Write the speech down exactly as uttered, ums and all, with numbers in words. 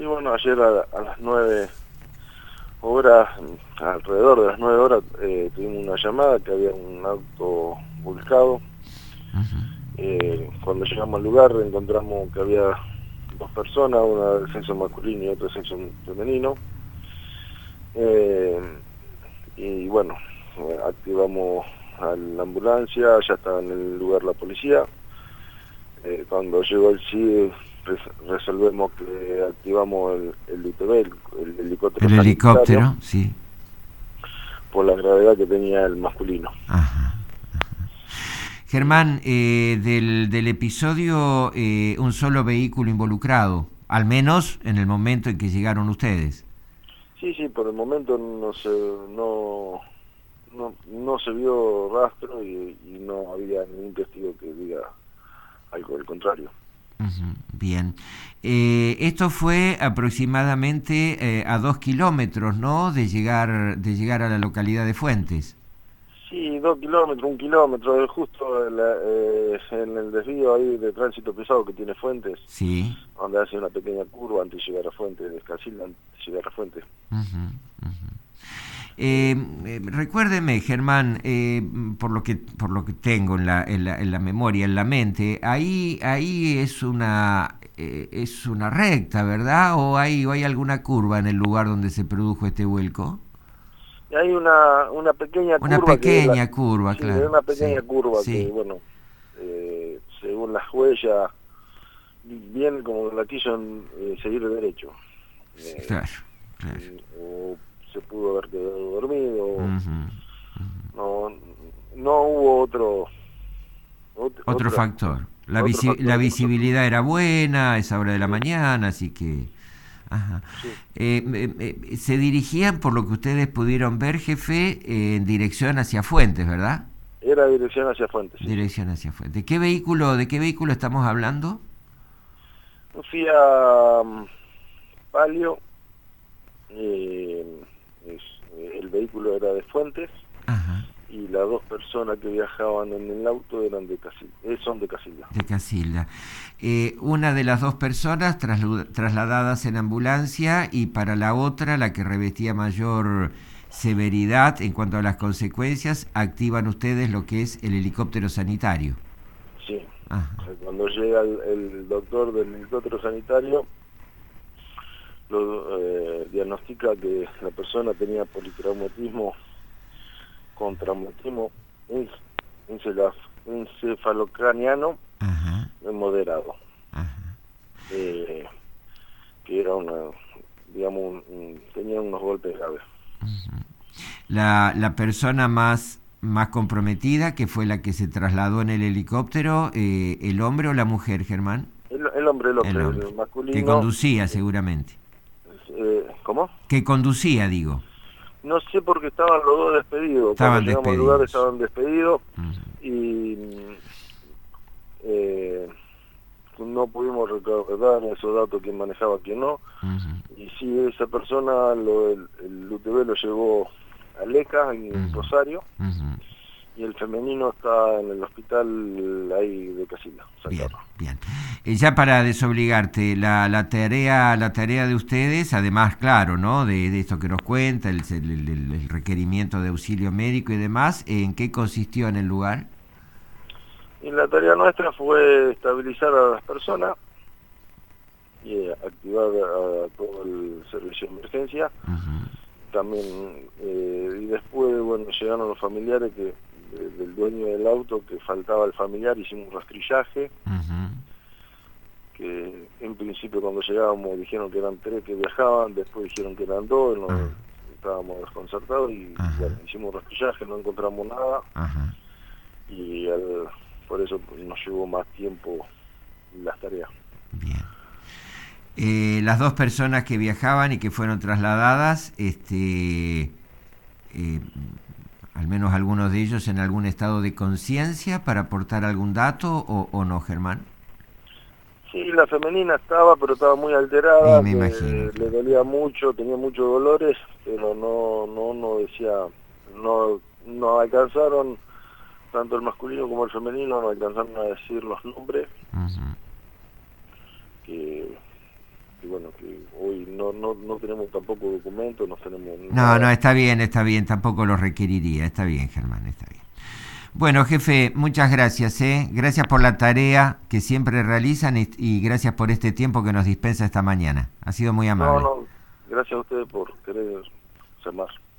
bueno, ayer a, a las nueve horas, alrededor de las nueve horas, eh, tuvimos una llamada que había un auto volcado. Uh-huh. Eh, cuando llegamos al lugar encontramos que había dos personas, una del sexo masculino y otra del sexo femenino. Eh, y bueno, eh, activamos a la ambulancia, ya estaba en el lugar la policía. Eh, cuando llegó el C I E, res resolvemos que activamos el, el U T V, el, el helicóptero El helicóptero, sí. Por la gravedad que tenía el masculino. Ajá. Germán, eh, del, del episodio, eh, un solo vehículo involucrado, al menos en el momento en que llegaron ustedes. Sí, sí, por el momento no se, no, no, no se vio rastro y, y no había ningún testigo que diga algo del contrario. Uh-huh, bien. Eh, esto fue aproximadamente eh, a dos kilómetros, ¿no?, de llegar, de llegar a la localidad de Fuentes. Sí, dos kilómetros, un kilómetro, justo en, la, eh, en el desvío ahí de tránsito pesado que tiene Fuentes, sí, donde hace una pequeña curva antes de llegar a Fuentes, de Casilda antes de llegar a Fuentes. Uh-huh, uh-huh. Eh, eh, recuérdeme, Germán, eh, por lo que por lo que tengo en la, en la, en la memoria, en la mente, ahí ahí es una eh, es una recta, ¿verdad? ¿O hay, o hay alguna curva en el lugar donde se produjo este vuelco? Y hay una, una pequeña Una curva que es la, pequeña curva, sí, es claro. una pequeña Sí, curva que, sí, bueno, eh, según las huellas, viene como que la quiso eh, seguir derecho. Eh, claro, claro. o se pudo haber quedado dormido, Uh-huh, no, no hubo otro, otro, otro otro, factor. La, otro visi la factor que nosotros. visibilidad era buena a esa hora de la Sí, mañana, así que... Ajá. sí. Eh, eh, eh, se dirigían, por lo que ustedes pudieron ver, jefe, eh, en dirección hacia Fuentes, ¿verdad? Era dirección hacia Fuentes, sí, sí. Dirección hacia Fuentes. ¿De qué vehículo, de qué vehículo estamos hablando? Un Fiat um, Palio, eh, es, eh, el vehículo era de Fuentes. Ajá. Y las dos personas que viajaban en el auto eran de Casilda, eh, son de Casilda. De Casilda. Eh, una de las dos personas trasladadas en ambulancia y para la otra, la que revestía mayor severidad en cuanto a las consecuencias, activan ustedes lo que es el helicóptero sanitario. Sí. Ajá. Cuando llega el, el doctor del helicóptero sanitario, lo eh, diagnostica que la persona tenía politraumatismo con traumatismo encefalocraniano moderado. Ajá. Eh, que era una, digamos, un, un, tenía unos golpes graves. Uh-huh. La, la persona más, más comprometida, que fue la que se trasladó en el helicóptero, eh, ¿el hombre o la mujer, Germán? El, el hombre, el hombre, El el hombre. masculino. Que conducía, seguramente. Eh, ¿Cómo? Que conducía, digo. No sé por qué estaban los dos despedidos. Estaban Cuando llegamos despedidos. al lugar estaban despedidos. Uh-huh. Y eh, no pudimos recordar esos datos, quién manejaba, quién no. Uh-huh. Y sí, esa persona, lo, el, el U T V lo llevó a Leca, en uh-huh. Rosario. Uh-huh. Y el femenino está en el hospital ahí de Casilda. Bien, bien. Eh, ya para desobligarte, la, la tarea la tarea de ustedes, además, claro, ¿no?, de, de esto que nos cuenta, el, el, el, el requerimiento de auxilio médico y demás, ¿en qué consistió en el lugar? Y la tarea nuestra fue estabilizar a las personas y eh, activar a, a todo el servicio de emergencia. Uh-huh. También, eh, y después, bueno, llegaron los familiares que de, del dueño del auto, que faltaba el familiar, hicimos un rastrillaje. Uh-huh. Que en principio cuando llegábamos dijeron que eran tres que viajaban, después dijeron que eran dos, nos, uh-huh. estábamos desconcertados y uh-huh. bueno, hicimos rastrillaje, no encontramos nada. Uh-huh. Y al, por eso nos llevó más tiempo las tareas. Bien. Eh, las dos personas que viajaban y que fueron trasladadas, este, eh, al menos algunos de ellos en algún estado de conciencia para aportar algún dato o, o no, Germán. Sí, la femenina estaba, pero estaba muy alterada, sí, me imagino, le, le dolía mucho, tenía muchos dolores, pero no, no, no decía, no, no alcanzaron, tanto el masculino como el femenino, no alcanzaron a decir los nombres. Uh-huh. que que bueno, que hoy no no no tenemos tampoco documentos, no tenemos No, nada. no, está bien, está bien, tampoco lo requeriría, está bien, Germán, está bien. Bueno, jefe, muchas gracias, ¿eh? Gracias por la tarea que siempre realizan y, y gracias por este tiempo que nos dispensa esta mañana. Ha sido muy amable. No, no, gracias a ustedes por querer llamar.